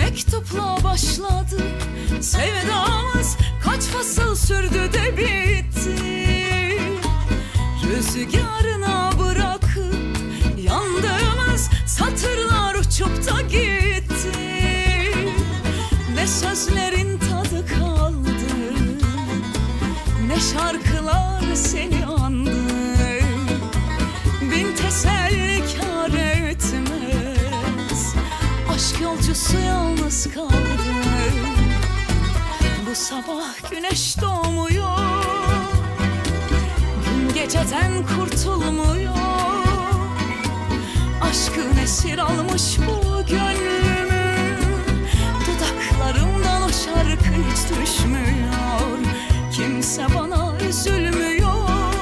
mektupla başladı sevdamız, kaç fasıl sürdü de bitti. Rüzgarına bırakıp yandığımız satırlar uçup da gitti. Ne sözlerin tadı kaldı, ne şarkılar seni andı. Bin teselli kâr etmez, aşk yolcusu yalnız kaldı. Bu sabah güneş doğmuyor, gün geceden kurtulmuyor. Aşkın esir almış bu gönlümü, dudaklarımdan o şarkı hiç düşmüyor. Kimse bana üzülmüyor,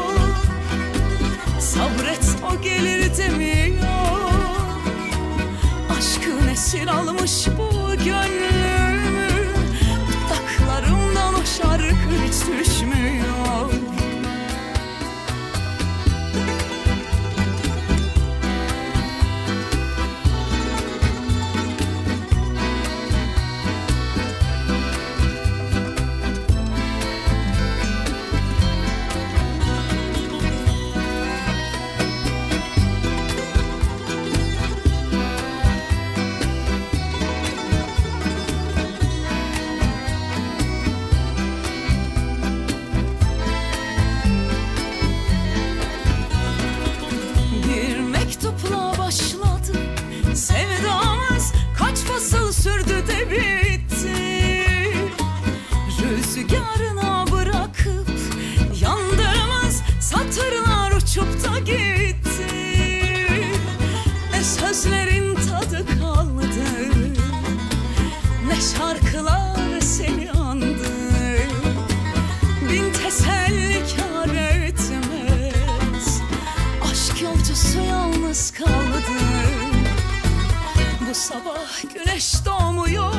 sabret o gelir demiyor. Aşkın esir almış bu gönlümü, dudaklarımdan o şarkı hiç düşmüyor. Sevdamız kaç fasıl sürdü de bitti. Rüzgarına bırakıp yandığımız satırlar uçup da gitti. Ne sözlerin tadı kaldı, ne şarkılar seni andı. Bin teselli kâr etmez, aşk yolcusu yalnız kaldı. Bu sabah güneş doğmuyor,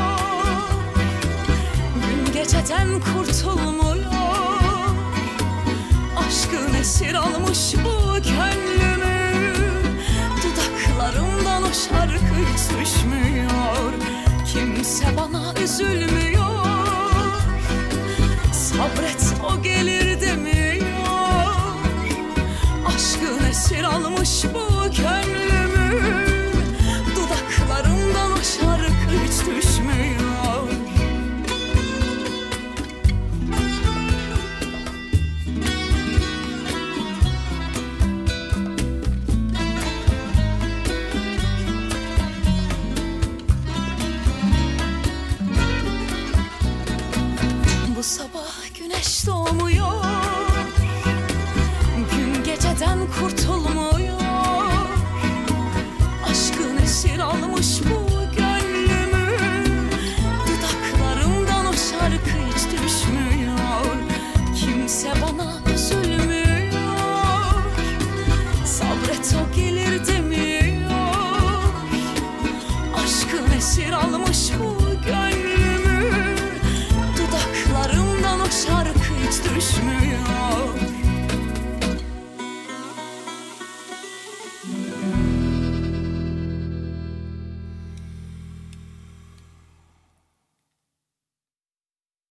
gün geceden kurtulmuyor. Aşkın esir almış bu gönlümü, dudaklarımdan o şarkı hiç düşmüyor. Kimse bana üzülmüyor, sabret o gelir demiyor. Aşkın esir almış bu gönlümü, dudaklarımdan o şarkı hiç düşmüyor. Bu sabah güneş doğmuyor, gün geceden kurtuluyor.